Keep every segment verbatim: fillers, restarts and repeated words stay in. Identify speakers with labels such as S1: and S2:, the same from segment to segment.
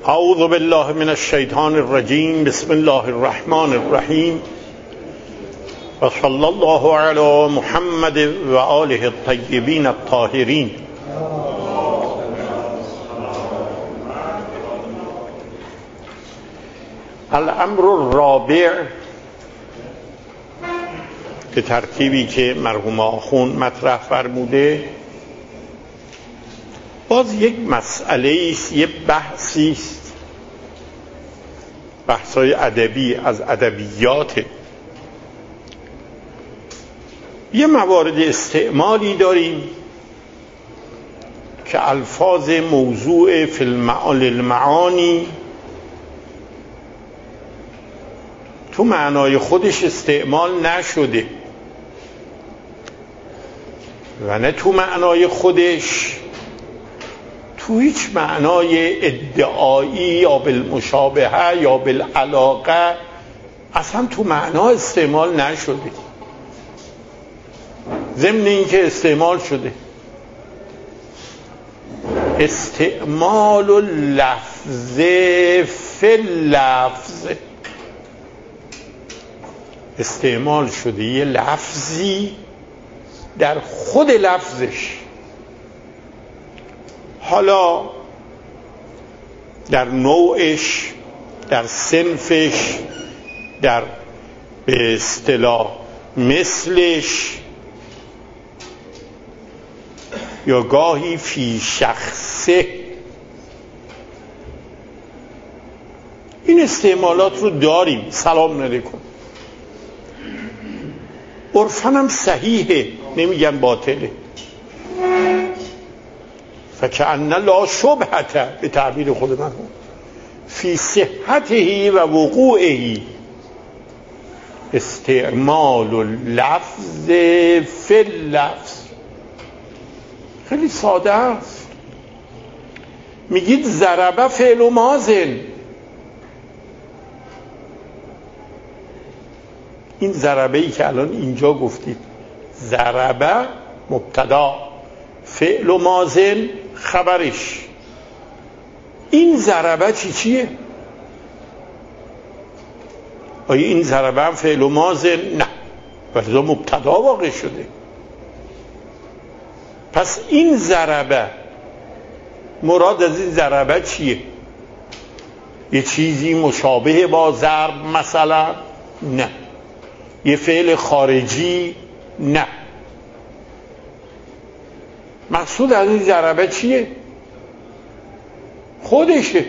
S1: اعوذ بالله من الشیطان الرجیم. بسم الله الرحمن الرحیم و صلی الله علی محمد و آله الطیبین الطاهرین. الامر الرابع، به ترتیبی که مرحوم آخوند مطرح فرموده، باز یک مسئله است، یک بحثی است، بحث‌های ادبی از ادبیات. یه موارد استعمالی داریم که الفاظ موضوع فی المعانی تو معنای خودش استعمال نشده و نه تو معنای خودش تو هیچ معنای ادعایی یا بالمشابهه یا بالعلاقه اصلا تو معنا استعمال نشده، ضمن اینکه استعمال شده. استعمال اللفظ فی اللفظ، استعمال شده یه لفظی در خود لفظش، حالا در نوعش، در صنفش، در به اصطلاح مثلش، یا گاهی فی شخصه. این استعمالات رو داریم. سلام علیکم. عرفاً هم صحیحه، نمیگن باطله. فکأن لا شبهة، به تعبیر خود من، فی صحته و وقوعه. استعمال اللفظ فی اللفظ خیلی ساده است. میگید ضربه فعل و ماضن. این ضربه ای که الان اینجا گفتید، ضربه مبتدا، فعل و ماضن خبرش. این ضربه چی چیه؟ آیا این ضربه هم فعل و ماضن؟ نه، ولی مبتدا واقع شده. پس این ضربه، مراد از این ضربه چیه؟ یه چیزی مشابه با ضرب مثلا؟ نه. یه فعل خارجی؟ نه. مقصود از این ضربه چیه؟ خودشه.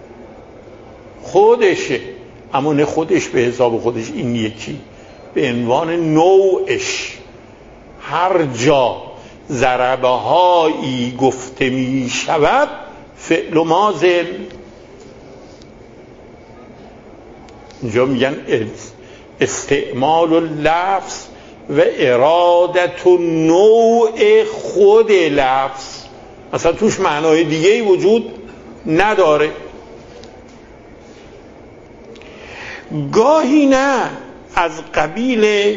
S1: خودشه، اما نه خودش به حساب خودش، این یکی به عنوان نوعش. هر جا ضربه هایی گفته می شود فعل و ماضن، اینجا میگن استعمال اللفظ و ارادت و نوع خود لفظ، اصلا توش معنای دیگه وجود نداره. گاهی نه، از قبیل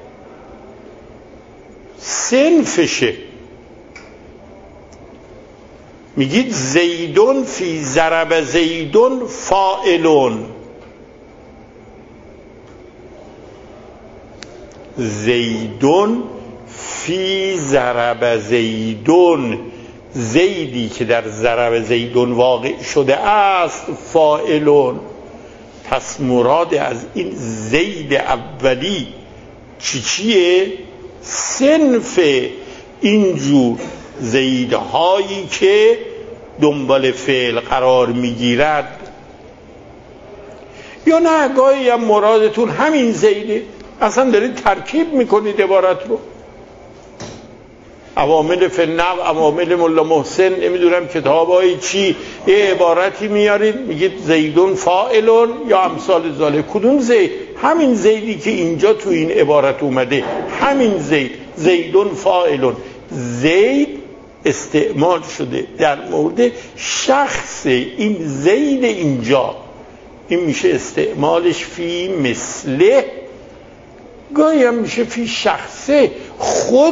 S1: صنفشه. میگید زیدون فی ضرب زیدون فاعلون. زیدون فی ضرب زیدون، زیدی که در ضرب زیدون واقع شده است فاعلون. پس مراد از این زید اولی چی چیه؟ صنف اینجور زیدهایی که دنبال فعل قرار میگیرد. یا نه، گاهی هم مرادتون همین زیده، اصلا دارید ترکیب میکنید عبارت رو. عوامل فنو، عوامل ملا محسن، نمیدونم کتابای چی، یه عبارتی میارید میگید زیدون فاعلون یا امثال ذالک. کدوم زید؟ همین زیدی که اینجا تو این عبارت اومده، همین زید، زیدون فاعلون. زید استعمال شده در مورد شخص این زید اینجا. این میشه استعمالش فی مثله، گاهی هم میشه فی شخصه. خود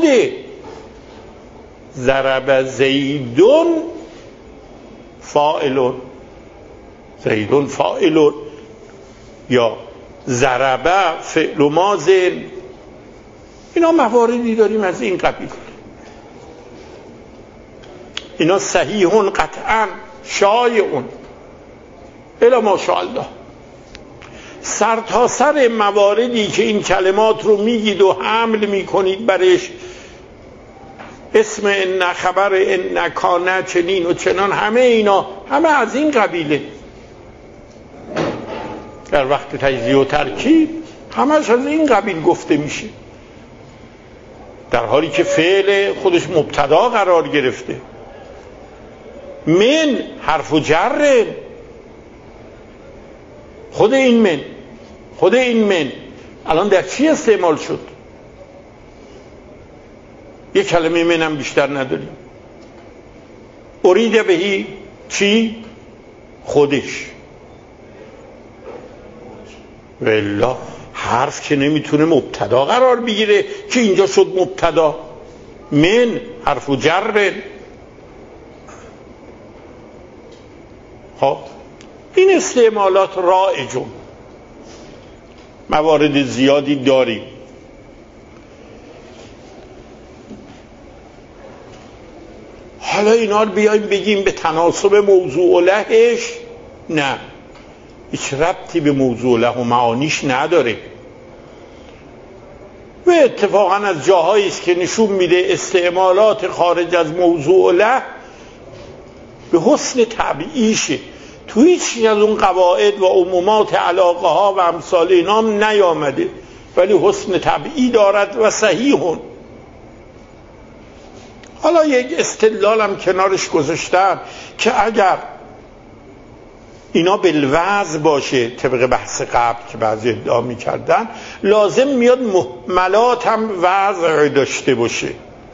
S1: ضرب زیدون فاعلون. زیدون فاعل یا ضربه فعل ماضی، اینا مواردی داریم از این قبیل. اینا صحیحون قطعا شایعون الا ماشاءالله. سر تا سر مواردی که این کلمات رو میگید و حمل میکنید برش، اسم ان، خبر ان، کانه، چنین و چنان، همه اینا همه از این قبیله. در وقت تجزیه و ترکیب همش از این قبیل گفته میشه، در حالی که فعل خودش مبتدا قرار گرفته. من حرف و جر، خود این من خود این من الان در چی استعمال شد؟ یک کلمه من هم بیشتر نداریم. ارید بهی چی؟ خودش. والله حرف که نمیتونه مبتدا قرار بگیره که اینجا شد مبتدا. من حرف و جر. خب این استعمالات رایجون، موارد زیادی داریم. حالا اینا رو بیایم بگیم به تناسب موضوع لهش، نه، هیچ ربطی به موضوع له و معانیش نداره. و اتفاقا از جاهایی است که نشون میده استعمالات خارج از موضوع له به حسن طبیعیشه، تو هیچ از اون قواعد و عمومات علاقه ها و امثال اینا هم نیامده، ولی حسن طبیعی دارد و صحیحون. حالا یک استدلالم کنارش گذاشتم که اگر اینا بالوضع باشه طبق بحث قبل که بعضی ادعا میکردن، لازم میاد محملات هم وضع داشته باشه.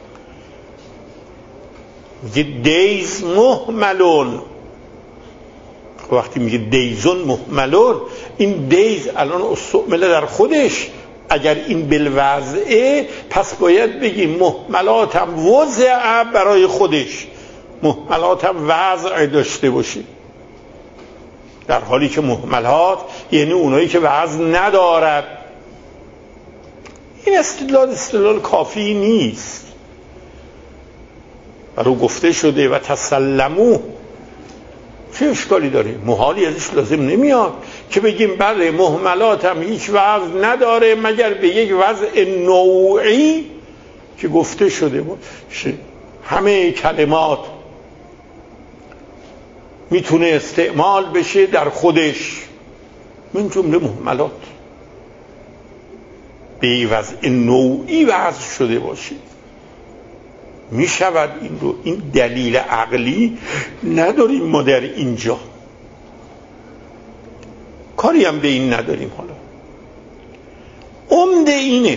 S1: میگه دیز محملون. وقتی میگه دیزون محملون، این دیز الان استعمله در خودش، اگر این بالوضعه پس باید بگیم محملات هم وضع برای خودش، محملات هم وضع داشته باشه، در حالی که محملات یعنی اونایی که وزن ندارد. این استدلال استدلال کافی نیست. برای گفته شده و تسلمو، چه اشکالی داره؟ محالی ازش لازم نمیاد که بگیم بله محملات هم هیچ وزن نداره مگر به یک وضع نوعی که گفته شده باشه. همه کلمات میتونه استعمال بشه در خودش، من جمله محملات به وضع نوعی وضع شده باشه. میشود این رو، این دلیل عقلی نداریم ما در اینجا، کاری هم به این نداریم. حالا عمده اینه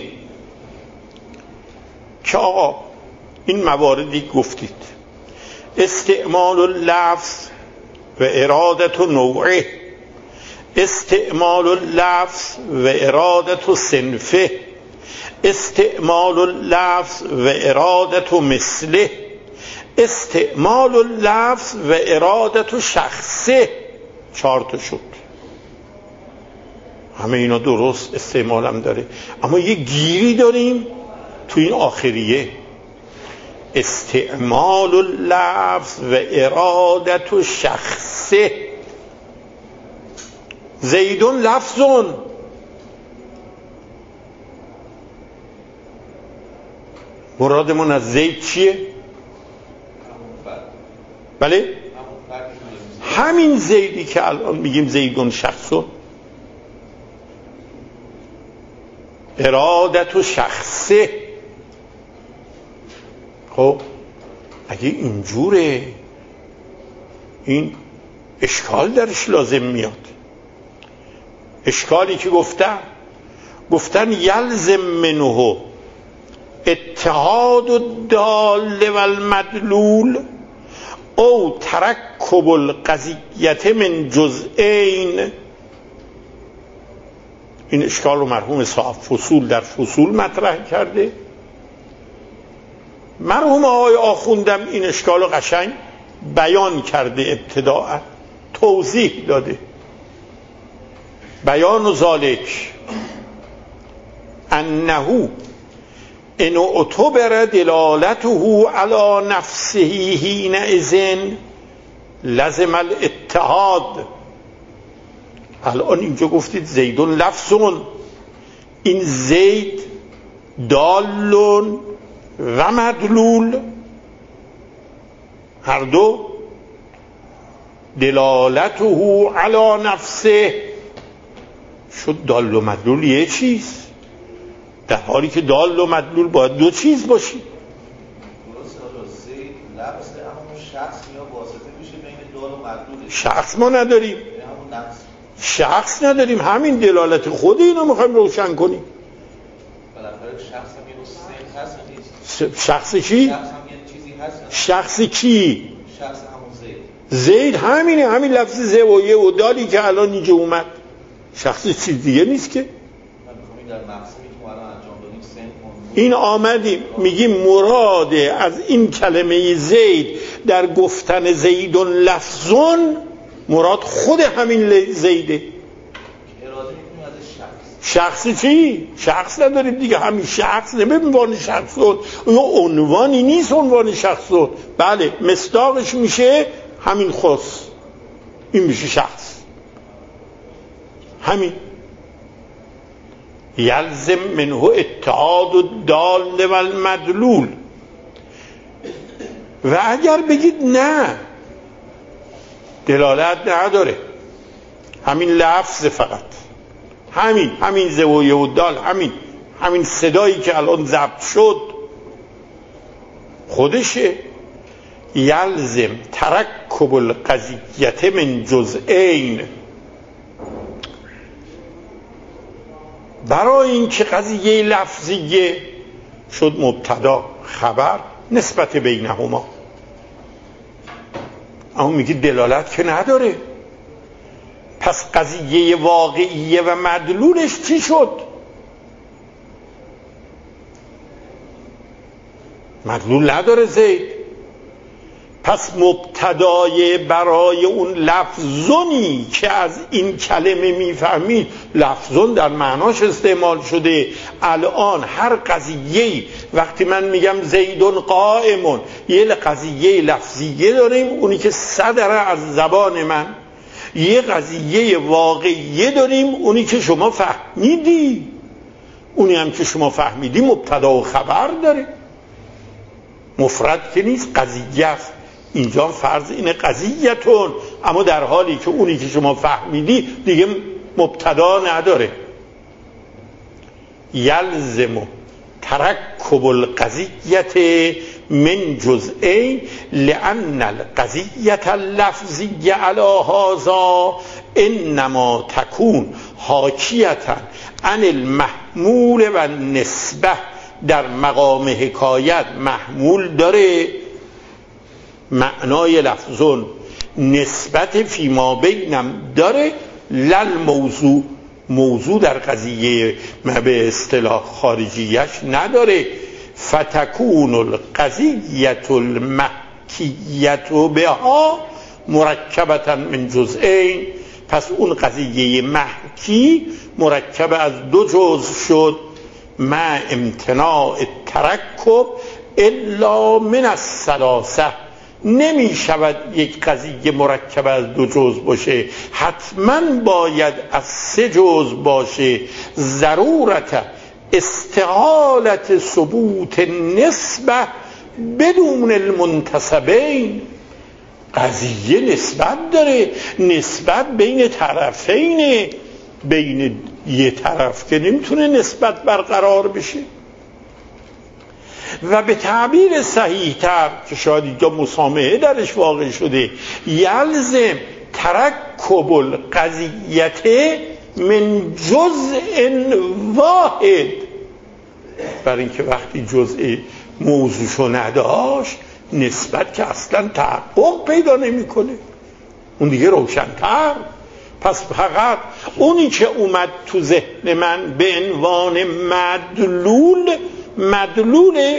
S1: که آقا این مواردی گفتید، استعمال اللفظ و ارادت و نوعه، استعمال اللفظ و ارادت و صنفه، استعمال اللفظ و ارادت و مثله، استعمال اللفظ و ارادت و شخصه. چهار تا شد. همه اینا درست استعمال هم داره، اما یه گیری داریم تو این آخریه، استعمال اللفظ و ارادت و شخصه. زیدون لفظون، مرادمون از زید چیه؟ بله؟ همین زیدی که الان میگیم زیدون شخصون. ارادت و شخصه. خب اگه اینجوره این اشکال درش لازم میاد. اشکالی که گفتن گفتن یلزم منه اتحاد الدال و المدلول او ترکب القضیت من جزئین. این اشکال رو مرحوم صاحب فصول در فصول مطرح کرده. مرحوم آقای آخوندم این اشکال رو قشنگ بیان کرده ابتداء. توضیح داده. بیان ذالک انه ان اعتبر دلالته علی نفسه حینئذ لزم الاتحاد. الان اینجا گفتید زیدون لفظون، این زید دالون و مدلول هر دو دلالته علی نفسه شد دال و مدلول یه چیز، در حالی که دال و مدلول باید دو چیز باشی. شخص ما نداریم، شخص نداریم، همین دلالت خود اینو میخوایم روشن کنیم. شخص چی؟ شخص کی؟ زید همینه، همین لفظ ز و ی و دالی که الان اینجا اومد، شخص چیز دیگه نیست که. این آمدیم میگیم مراد از این کلمه زید در گفتن زیدون لفظون مراد خود همین زیده. شخص چی؟ شخص نداریم دیگه، همین شخص نمیم عنوان شخصون، یا عنوانی نیست عنوان شخصون. بله مصداقش میشه همین خاص، این میشه شخص. همین یلزم منه اتحاد الدال و المدلول. و اگر بگید نه دلالت نداره، همین لفظ فقط، همین همین زویه و دال، همین همین صدایی که الان ضبط شد خودشه. یلزم ترکب القضیه من جزئین، برای این که قضیه لفظیه شد مبتدا خبر نسبت بینهما. اما میگی دلالت که نداره، پس قضیه واقعیه و مدلولش چی شد؟ مدلول نداره زید. پس مبتدای برای اون لفظونی که از این کلمه میفهمید، لفظون در معناش استعمال شده. الان هر قضیه‌ای وقتی من میگم زیدون قائمون، یه قضیه لفظیه داریم اونی که صدره از زبان من، یه قضیه واقعیه داریم اونی که شما فهمیدی، اونی هم که شما فهمیدی مبتدا و خبر داره، مفرد که نیست، قضیه است. اینجا فرض اینه قضیتون، اما در حالی که اونی که شما فهمیدی دیگه مبتدا نداره. یلزم ترکب القضیه من جزئین لأن القضیه اللفظیه علی هذا انما تکون حاکیتا عن المحمول و نسبه. در مقام حکایت محمول داره معنای لفظون، نسبت فیما بینم داره، لل موضوع موضوع در قضیه ما به اصطلاح خارجیش نداره. فتکون القضیه المحکیه بها مرکبتا من جزئین، پس اون قضیه محکی مرکب از دو جزء شد. مع امتناع الترکب الا من الثلاثه، نمی شود یک قضیه مرکب از دو جزء باشه، حتما باید از سه جزء باشه. ضرورت استحالت ثبوت نسبه بدون المنتسبین. قضیه نسبت داره، نسبت بین طرفین، بین یه طرف که نمیتونه نسبت برقرار بشه. و به تعبیر صحیح تر که شاید اینجا مسامحه درش واقع شده، یلزم ترکب القضیه من جزء واحد، برای اینکه وقتی جزء موضوعشو نداشت نسبت که اصلا تحقق پیدا نمیکنه، اون دیگه روشن‌تر. پس فقط اونی که اومد تو ذهن من به عنوان مدلول، مدلول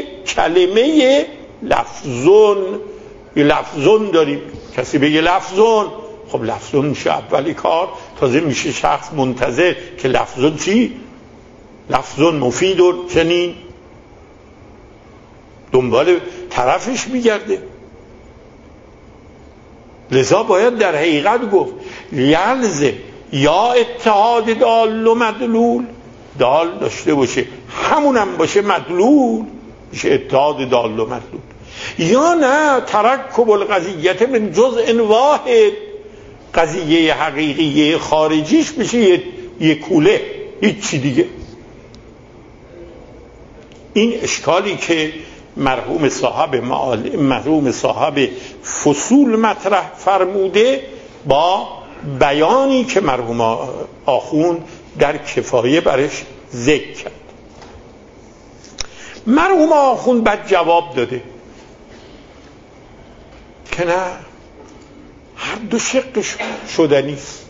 S1: کلمه لفظون. یه لفظون داریم، کسی بگه لفظون، خب خب لفظون میشه اولی کار، تازه میشه شخص منتظر که لفظون چی؟ لفظون مفید و چنین دنبال طرفش میگرده. لذا باید در حقیقت گفت یلزه یا اتحاد دال و مدلول، دال داشته باشه همونم باشه مدلول، میشه اتحاد دال و مدلول. یا نه ترکب القضیت من جزء واحد، قضیه حقیقی خارجیش بشه یه, یه کوله، هیچ چی دیگه. این اشکالی که مرحوم صاحب معالم، مرحوم صاحب فصول مطرح فرموده با بیانی که مرحوم آخوند در کفایه برش ذکر کرد. مرحوم آخوند بعد جواب داده که نه، هر دو شقش شدنیست،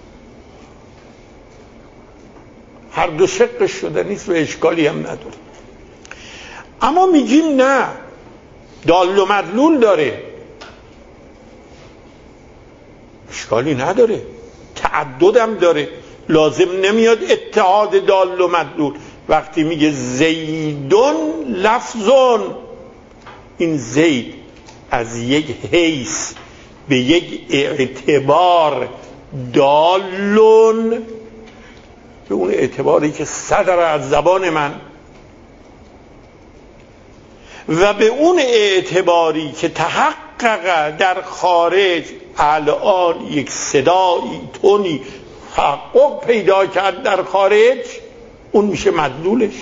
S1: هر دو شقش شدنیست و اشکالی هم نداره. اما میگیم نه، دال و مدلول داره، اشکالی نداره، تعددم داره، لازم نمیاد اتحاد دال و مدلول. وقتی میگه زیدون لفظون، این زید از یک حیث به یک اعتبار دالون، به اون اعتباری که صدر از زبان من، و به اون اعتباری که تحقق در خارج الان یک صدایی تونی تحقق پیدا کرد در خارج، اون میشه مدلولش.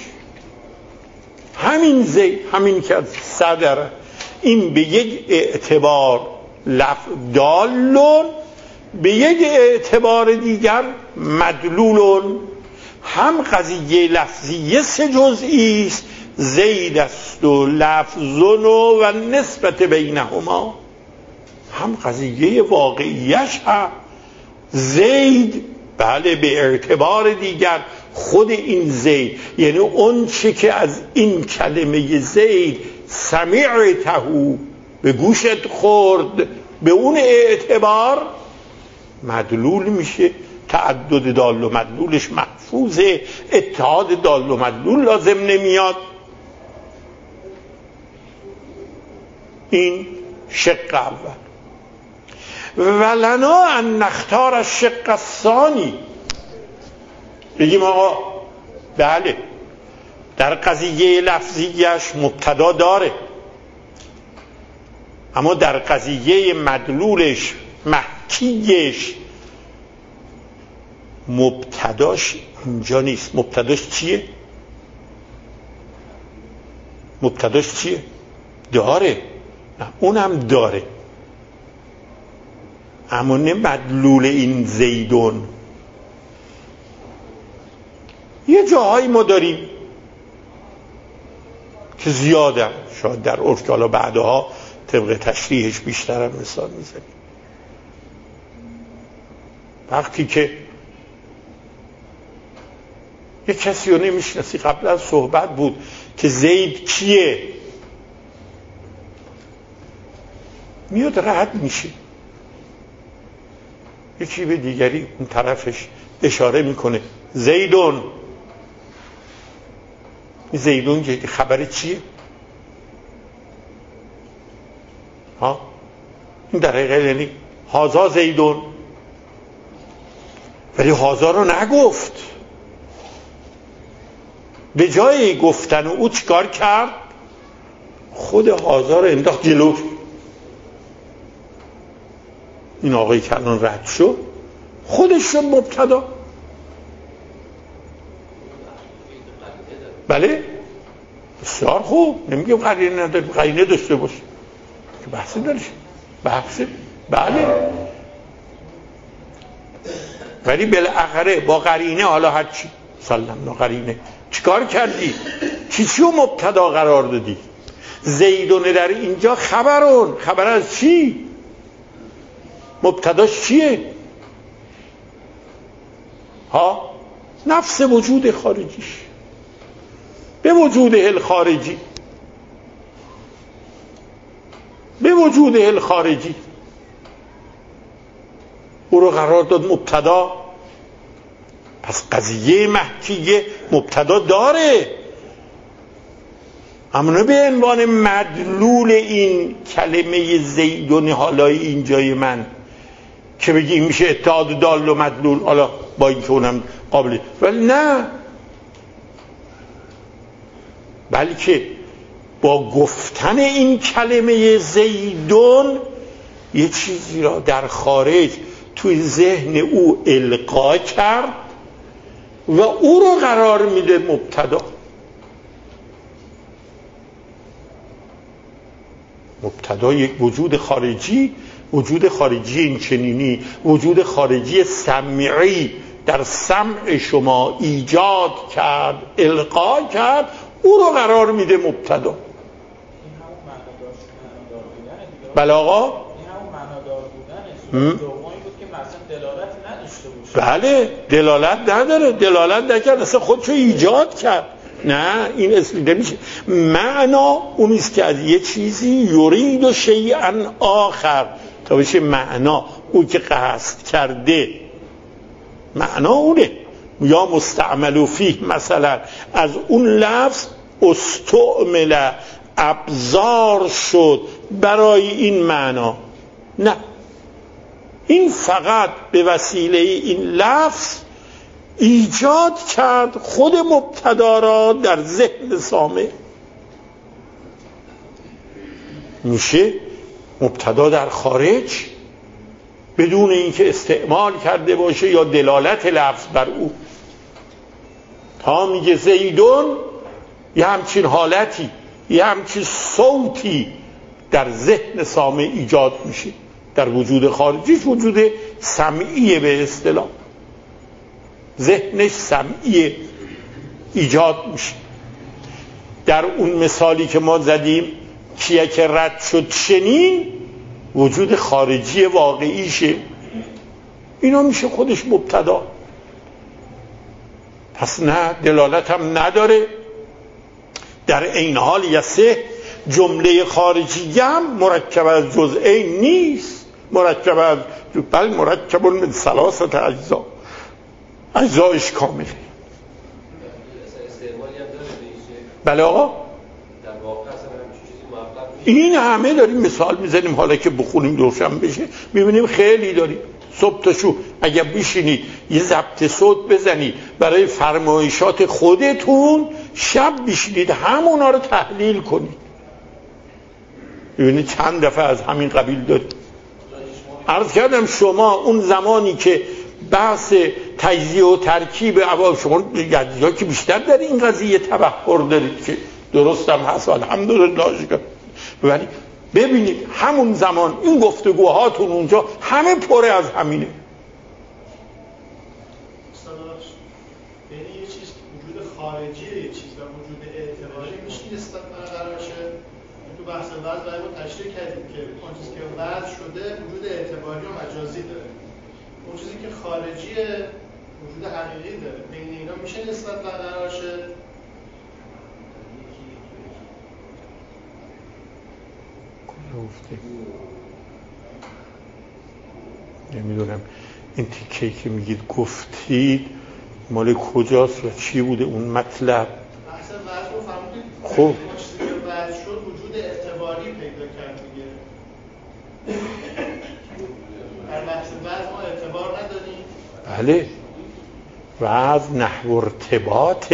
S1: همین زید، همین که از صدر، این به یک اعتبار لفظ دالون، به یک اعتبار دیگر مدلولون. هم قضیه لفظیه سه جزئی است، زید است و لفظون و نسبت بینهما، هم قضیه واقعیش هم زید، بله به اعتبار دیگر خود این زید، یعنی اون چه که از این کلمه زید سمعته به گوشت خورد، به اون اعتبار مدلول میشه. تعدد دال و مدلولش محفوظه، اتحاد دال و مدلول لازم نمیاد. این شق اول. ولنا ان نختار الشق الثانی، بگیم آقا بله در قضیه لفظیش مبتدا داره، اما در قضیه مدلولش محکیش مبتداش اینجا نیست. مبتداش چیه؟ مبتداش چیه؟ داره، نه اونم داره، اما نه مدلول این زیدون. یه جاهایی ما داریم که زیادم شاید در عرف که حالا بعدها طبق تشریحش بیشترم مثال میزنیم. وقتی که یه کسی رو نمیشناسی، قبل از صحبت بود که زید کیه، میاد رد میشه، یکی به دیگری اون طرفش اشاره میکنه زیدون. زیدون که خبر چیه؟ ها این در حقیقت یعنی هازا زیدون، ولی هازا رو نگفت. به جای گفتن او چیکار کرد؟ خود هازا رو انداخت جلو. این آقایی که الان رد شد خودش شد مبتدا. بله بسیار خوب، نمیگم قرینه نداره، قرینه داشته باشه که بحثی داره، بحثی بله، ولی بالاخره با قرینه، حالا هر چی سلام قرینه چیکار کردی؟ چی چیو مبتدا قرار دادی؟ زیدون در اینجا خبرون، خبر از چی؟ مبتداش چیه؟ ها نفس وجود خارجیش، به وجود الخارجی، به وجود الخارجی. او رو قرار داد مبتدا. پس قضیه مکیه مبتدا داره، اما نه به عنوان مدلول این کلمه زیدون حالای اینجای من که بگی میشه اتحاد دال و مدلول، حالا با این که اونم قابلی، ولی نه، بلکه با گفتن این کلمه زیدون یه چیزی را در خارج توی ذهن او القا کرد و او رو قرار میده مبتدا. مبتدا یک وجود خارجی، وجود خارجی این چنینی، وجود خارجی سمعی در سمع شما ایجاد کرد، القا کرد، او رو قرار میده مبتدا. بله آقا،
S2: این همون معنادار بودنه، دومی بود که مثلا دلالت نداشته باشه.
S1: بله دلالت نداره، دلالت نکرد، اصلا خودشو ایجاد کرد. نه این اسم نمیشه. معنا اونیست که از یه چیزی یرید و شیئا آخر تا بشه معنا، اون که قصد کرده معنا اونه. یا مستعمل فیه، مثلا از اون لفظ استعمل، ابزار شد برای این معنا. نه، این فقط به وسیله این لفظ ایجاد کرد خود مبتدا را در ذهن سامع. میشه مبتدا در خارج بدون اینکه استعمال کرده باشه یا دلالت لفظ بر او. تا میگه زیدون، یه همچین حالتی، یه همچین صوتی در ذهن سامع ایجاد میشه. در وجود خارجیش وجود سمعیه، به اصطلاح ذهنش سمعیه ایجاد میشه. در اون مثالی که ما زدیم کیه که رد شد چنین، وجود خارجی واقعیشه، اینا میشه خودش مبتدا. پس نه دلالت هم نداره. در این حال یسه جمله خارجی هم مرکب از جزئین نیست، مرکب از بل مرکب من ثلاثه اجزا، اجزایش کامله. بله آقا، این همه داریم مثال میزنیم، حالا که بخونیم روشن بشه میبینیم خیلی داریم. صبح تا شو اگر بشینید یه ضبط صوت بزنید برای فرمایشات خودتون، شب بشینید همونا رو تحلیل کنید، ببینید چند دفعه از همین قبیل دارید. عرض کردم شما اون زمانی که بحث تجزیه و ترکیب اول، شما یا که بیشتر در این قضیه تبحر دارید که درست هم هست الحمدلله شکر، ولی ببینید همون زمان این گفتگوهاتون اونجا همه پره از همینه.
S3: یعنی یه چیز وجود خارجی یه چیز و وجود اعتباری میشه نسبت برقرار شه. تو بحث وضع باید ما تشریح کردیم که اون چیزی که وضع شده وجود اعتباری و مجازی داره، اون چیزی که خارجیه وجود حقیقی داره، بین اینا میشه نسبت برقرار شه.
S1: نمیدونم این تیکه‌ای که میگید گفتید مال کجاست و چی بوده اون مطلب؟
S3: اصلا وضع رو فهمیدید؟
S1: خب
S3: اون چیزی که وضع شد وجود اعتباری پیدا کرد دیگه. در بحث وضع ما اعتبار نداریم.
S1: بله، وضع نحو ارتباط،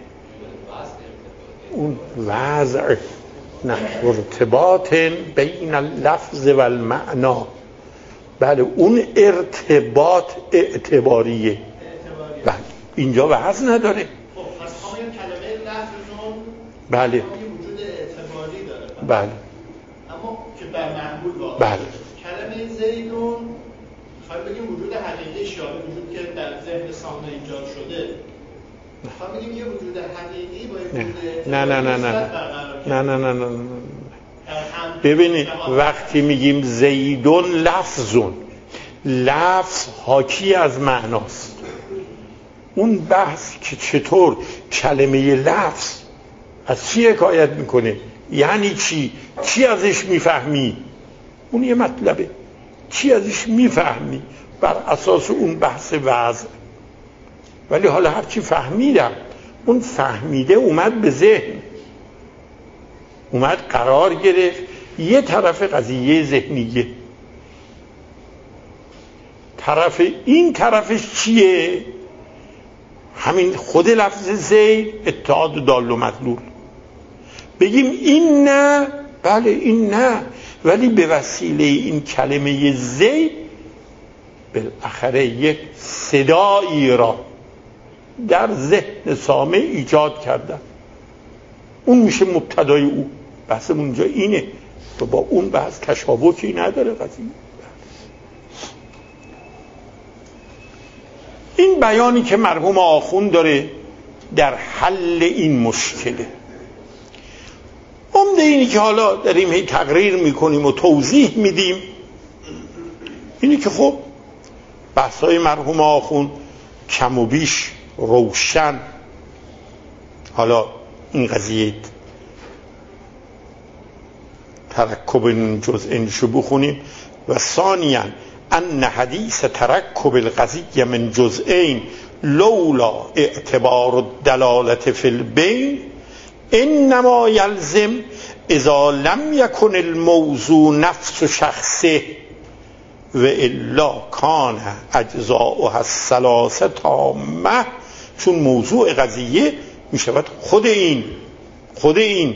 S1: اون وضع نحو ارتباط بین اللفظ و المعنا. بله اون ارتباط اعتباریه. بله اینجا وضع نداره.
S3: خب پس ما این کلمه لفظون
S1: بله
S3: وجود اعتباری داره.
S1: بله
S3: اما که بر محمول واقع.
S1: بله
S3: کلمه زیدون خواهیم بگیم وجود حقیقیش یا وجود که در ذهن سامع ایجاد شده، خواهیم بگیم یه وجود حقیقی با یه وجود
S1: نه نه نه نه نه نه نه نه نه. ببینید وقتی میگیم زیدون لفظون، لفظ حاکی از معناست. اون بحث که چطور کلمه لفظ از چی حکایت میکنه، یعنی چی، چی ازش میفهمی، اون یه مطلبه. چی ازش میفهمی، بر اساس اون بحث وضع. ولی حالا هرچی فهمیدم، اون فهمیده اومد به ذهن، اومد قرار گرفت یه طرف قضیه ذهنیه. طرف این طرفش چیه؟ همین خود لفظ زید، اتحاد دال و مدلول. بگیم این نه، بله این نه، ولی به وسیله این کلمه زید بالاخره یک صدایی را در ذهن سامع ایجاد کردن. اون میشه مبتدای او. بحثم اونجا اینه و با اون بحث تشابکی نداره قضیه. این بیانی که مرحوم آخوند داره در حل این مشکله. عمده اینی که حالا داریم هی تقریر میکنیم و توضیح میدیم اینی که خب بحثای مرحوم آخوند کم و بیش روشن. حالا این قضیه ترکب این جزئینشو بخونیم. و ثانیاً ان حدیث ترکب القضیه من جزئین لولا اعتبار الدلالت فی البین انما یلزم اذا لم یکن الموضوع نفس شخصه و الا کان اجزاؤها الثلاثه تامه. چون موضوع قضیه می شود خود این خود این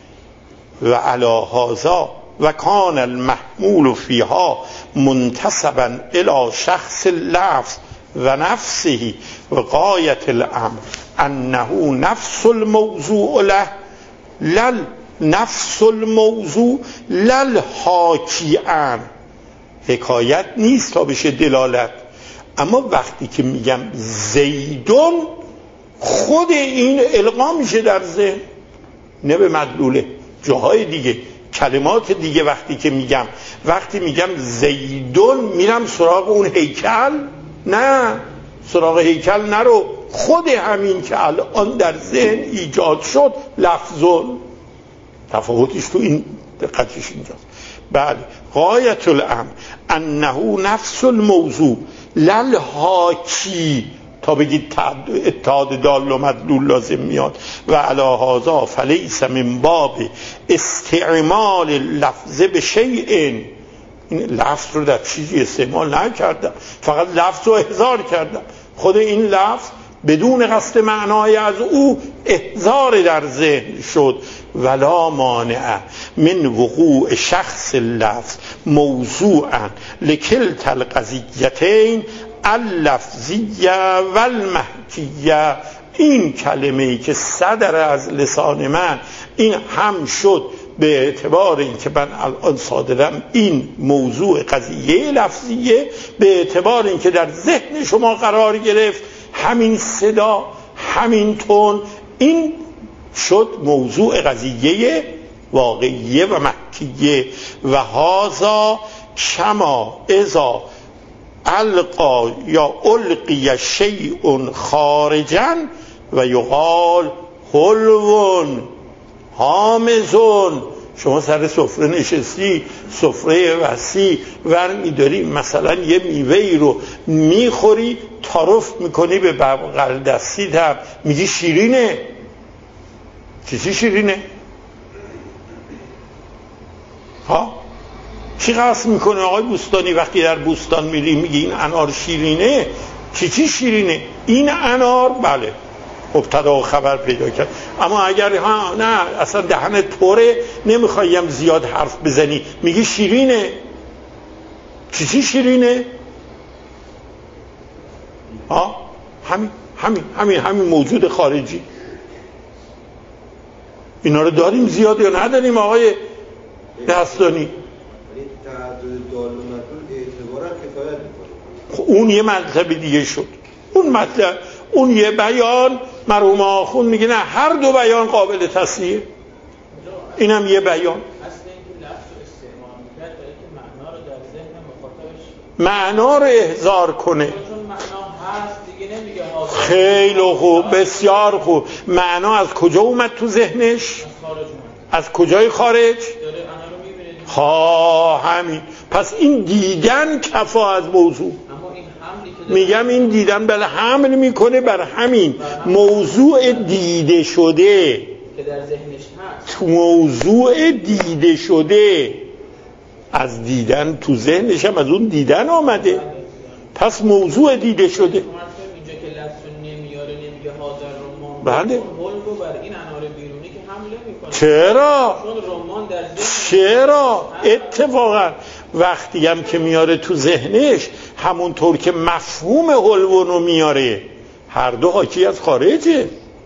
S1: و علی هذا و کان المحمول فیها منتسبا الی شخص اللفظ و نفسه و غایت الامر انه نفس الموضوع له لل نفس الموضوع لل حاکی عنه. حکایت نیست تا بشه دلالت. اما وقتی که میگم زیدون، خود این القا میشه در ذهن، نه به مدلوله. جاهای دیگه کلمات دیگه وقتی که میگم وقتی میگم زیدون میرم سراغ اون هیکل، نه سراغ هیکل نرو. خود همین که الان در ذهن ایجاد شد لفظون. تفاوتش تو این دقتش اینجاست. بله غایت الامر انه نفس الموضوع لل حاکی. تا بگید اتحاد دال و مدلول لازم میاد. و علی هذا فلیس من باب استعمال لفظ به شیء. این لفظ رو در چیزی استعمال نکردم، فقط لفظ رو احضار کردم. خود این لفظ بدون قصد معنای از او احضار در ذهن شد. ولا مانع من وقوع شخص اللفظ موضوعا لکلتا القضیتین اللفظیه و المحکیه. این کلمه‌ای که صدر از لسان من این هم شد به اعتبار این که من الان صادرم این موضوع قضیه لفظیه، به اعتبار این که در ذهن شما قرار گرفت همین صدا همین تون، این شد موضوع قضیه واقعیه و محکیه. و هذا کما اذا القا یا القی شیء خارجا و یقال حلوون حامزون. شما سر سفره نشستی، سفره وسیع ور میداری، مثلا یه میوه‌ای رو میخوری، تعارف میکنی به بغل دستیت هم میگی شیرینه. چیزی شیرینه؟ ها؟ چی قصد میکنه آقای بوستانی وقتی در بوستان میری میگی این انار شیرینه؟ چی چی شیرینه؟ این انار بله مبتدا و خبر پیدا کرد. اما اگر ها نه اصلا دهن توره نمیخوایم زیاد حرف بزنی میگی شیرینه. چی چی شیرینه؟ ها همین همین همین همین موجود خارجی. اینا رو داریم زیاد یا نداریم آقای دستانی؟ اون یه مطلب دیگه شد. اون مطلب اون یه بیان مرحوم آخوند میگه نه هر دو بیان قابل تصحیحه. اینم یه بیان. معنا رو احضار کنه. خیلی خوب، بسیار خوب. معنا از کجا اومد تو ذهنش؟ از کجای خارج؟ ها همین. پس این دیدن کفا از موضوع.
S2: اما
S1: میگم این دیدن بله حمل میکنه بر همین موضوع دیده شده
S2: که در ذهنش هست.
S1: تو موضوع دیده شده از دیدن تو ذهنش هم از اون دیدن آمده، پس موضوع دیده شده.
S2: اینجا که لفظ نمیاره نمیگه حاضر رمان،
S1: بله
S2: حلو بر این انار بیرونی که حمله میکنه.
S1: چرا؟
S2: چون رمان در ذهن
S1: چرا؟ اتفاقا وقتی هم که میاره تو ذهنش همونطور که مفهوم حلوانو میاره، هر دو حاکی از خارجه.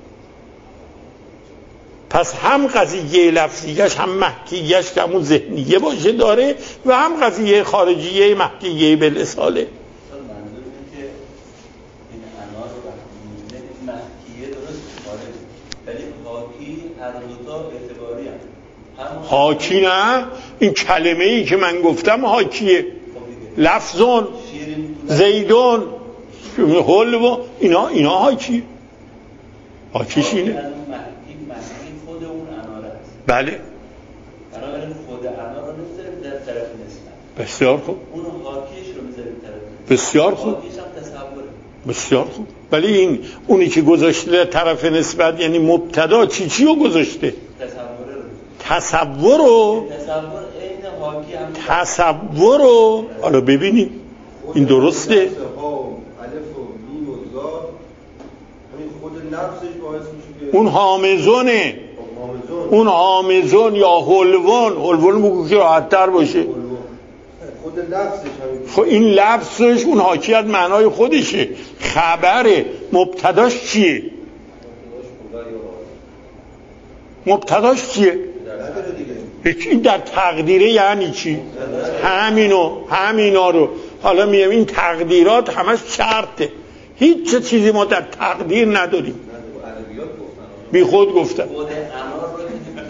S1: پس هم قضیه لفظیش هم محکیش که همون ذهنیه باشه داره و هم قضیه خارجیه محکیه بالاساله.
S4: منظور اینه که این انار رو وقتی محکیه درست خارج، ولی حاکی هر دوتا اعتباری هم.
S1: حاکی نه، این کلمه ای که من گفتم حاکیه. لفظون، زیدون، حلو، اینا اینا حاکی. حاکیش اینه.
S4: خود اون انار است.
S1: بله.
S4: بنابراین خود انار رو نمیذاریم در طرف نسبت.
S1: بسیار خوب.
S4: اون حاکیش رو میذاریم طرف نسبت.
S1: بسیار خوب.
S4: حاکیش هم تصوره.
S1: بسیار خوب. ولی این اونی که گذاشته در طرف نسبت یعنی مبتدا چی چی رو گذاشته؟
S4: تصوره رو.
S1: تصور رو.
S4: تصور عین حاکی هم.
S1: تصور رو. حالا ببینیم این درسته؟
S5: الف و میم و زاد همین خود نفسش باعث میشه که
S1: اون حامزونه، اون حامزون یا حلوان، حلوان بگو که راحت تر باشه.
S5: خود لفظش همین.
S1: خب این لفظش اون حاکی از معنای خودشه. خبره. مبتداش چیه؟ مبتداش چیه؟ این در تقدیره یعنی چی؟ همینو همینا رو. حالا میگم این تقدیرات همش شرطه، هیچ چیزی ما در تقدیر نداریم. بی خود گفتم
S4: خود انار رو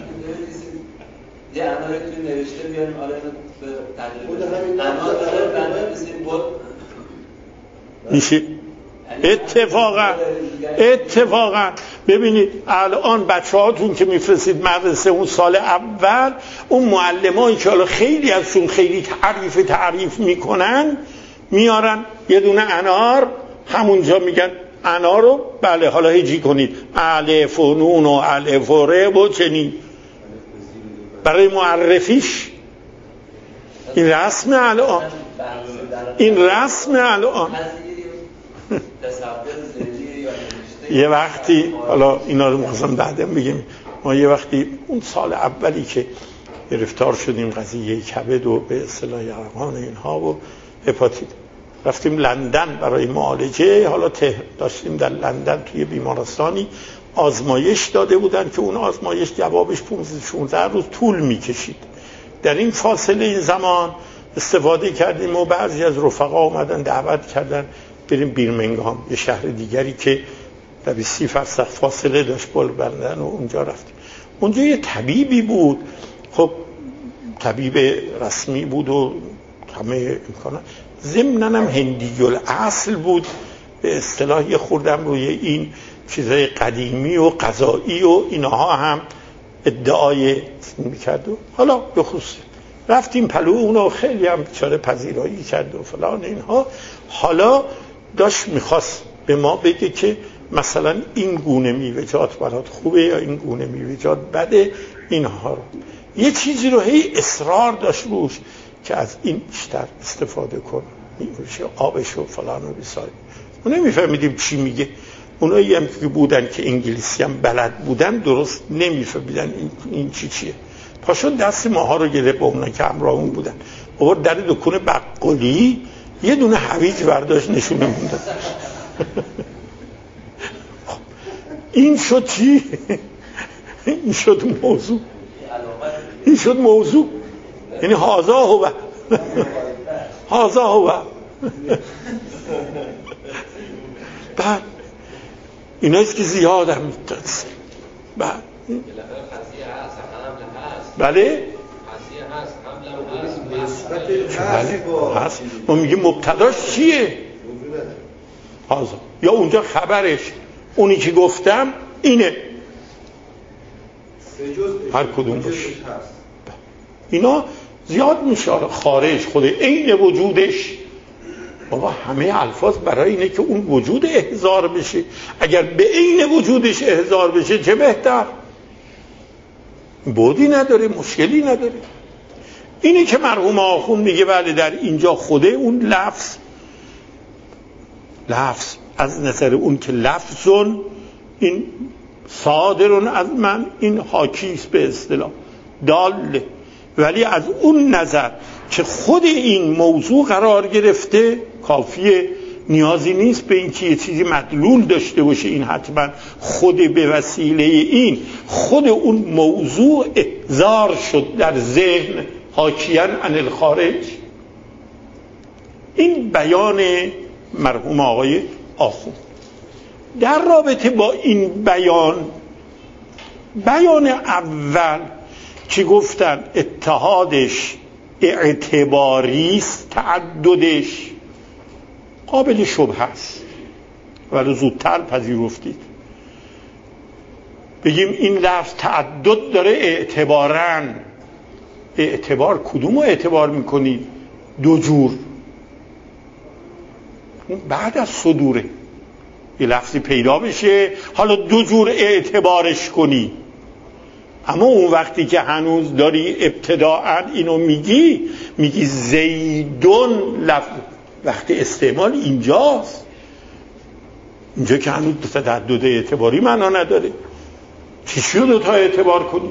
S4: یه انار توی نوشته بیاریم حالا اینو به تقریب انار داره بنده بسیم بود
S1: میشه. اتفاقا اتفاقا ببینید الان بچه هاتون که میفرستید مدرسه اون سال اول، اون معلمایی که حالا خیلی ازشون خیلی تعریف تعریف میکنن میارن یه دونه انار، همونجا میگن انار رو بله حالا هجی کنید الف و نون و الف و ر و چنین برای معرفیش. این رسم الان، این رسم الان. یه وقتی حالا اینا رو می‌خواستم بعداً بگیم، ما یه وقتی اون سال اولی که گرفتار شدیم قضیه کبد و به اصطلاح یرقان اینها و هپاتیت، رفتیم لندن برای معالجه. حالا داشتیم در لندن توی بیمارستانی آزمایش داده بودن که اون آزمایش جوابش پانزده شانزده روز طول می‌کشید. در این فاصله این زمان استفاده کردیم و بعضی از رفقا اومدن دعوت کردن بریم بیرمنگهام، یه شهر دیگری که در سی فرسخ فاصله داشت بال بندن، و اونجا رفتیم. اونجا یه طبیبی بود، خب طبیب رسمی بود و همه امکانات، ضمناً هم هندیول اصل بود به اصطلاح. یه خوردم روی این چیزای قدیمی و قضایی و اینها هم ادعای میکرد. و حالا به خصوص رفتیم پلو اونو، خیلی هم بیچاره پذیرایی کرد و فلان اینها. حالا داشت میخواست به ما بگه که مثلا این گونه میوه‌جات برات خوبه یا این گونه میوه‌جات بده، اینها رو یه چیزی رو هی اصرار داشت روش که از این بیشتر استفاده کن، میوه‌ش آبش و فلان و بیسار. ما نمیفهمیدیم چی میگه. اونایی هم که بودن که انگلیسی هم بلد بودن درست نمیفهمیدن این, این چی چیه. پاشون دست ماها رو گرفت با اونا که همراهمون بودن، آورد در دکون بقالی یه دونه هویج برداشت نشونه موندن. این شد چی؟ این شد موضوع. این شد موضوع. یعنی هازا هو هازا هو. بعد اینایست که زیاد هم میترسه. بعد بله بله هست. ما میگیم مبتداش چیه؟ هازا. یا اونجا خبرش اونی که گفتم اینه، هر کدوم باشه. اینا زیاد میشه. خارج خود عین وجودش بابا همه الفاظ برای اینه که اون وجود احضار بشه، اگر به عین وجودش احضار بشه چه بهتر، بودی نداره، مشکلی نداره. اینه که مرحوم آخوند میگه بله در اینجا خوده اون لفظ لفظ از نظر اون که لفظون این صادرون از من، این حاکیست به اصطلاح داله، ولی از اون نظر که خود این موضوع قرار گرفته کافیه، نیازی نیست به این که یه چیزی مدلول داشته باشه. این حتما خود به وسیله این خود اون موضوع احضار شد در ذهن حاکیاً عن الخارج. این بیان مرحوم آقای آخوند. در رابطه با این بیان، بیان اول که گفتن اتحادش اعتباری است، تعددش قابل شبهه است، ولی زودتر پذیرفتید. بگیم این لفظ تعدد داره اعتباراً، اعتبار کدومو اعتبار میکنید؟ دو جور، بعد از صدوره یه لفظی پیدا بشه حالا دو جور اعتبارش کنی، اما اون وقتی که هنوز داری ابتداعا اینو میگی میگی زیدون لفظ، وقتی استعمال اینجاست، اینجا که هنوز تعدد اعتباری معنا نداره، چی شد دو تا اعتبار کنی؟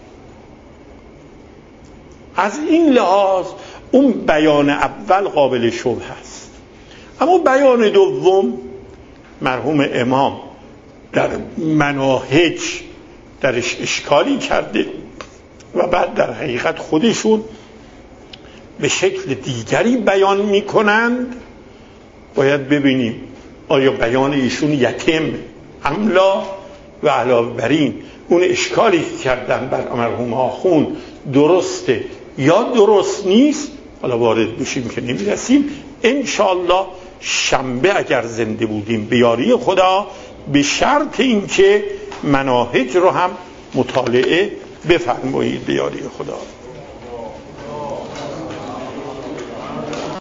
S1: از این لحاظ اون بیان اول قابل شبهه است. اما بیان دوم مرحوم امام در مناهج درش اشکالی کرده و بعد در حقیقت خودشون به شکل دیگری بیان میکنند. باید ببینیم آیا بیان ایشون یتم املا و علاوه بر این اون اشکالی که کردن بر مرحوم آخوند درسته یا درست نیست. حالا وارد بشیم که نمیرسیم. انشاءالله شنبه اگر زنده بودیم به یاری خدا، به شرط اینکه مناهج رو هم مطالعه بفرمایید به یاری خدا.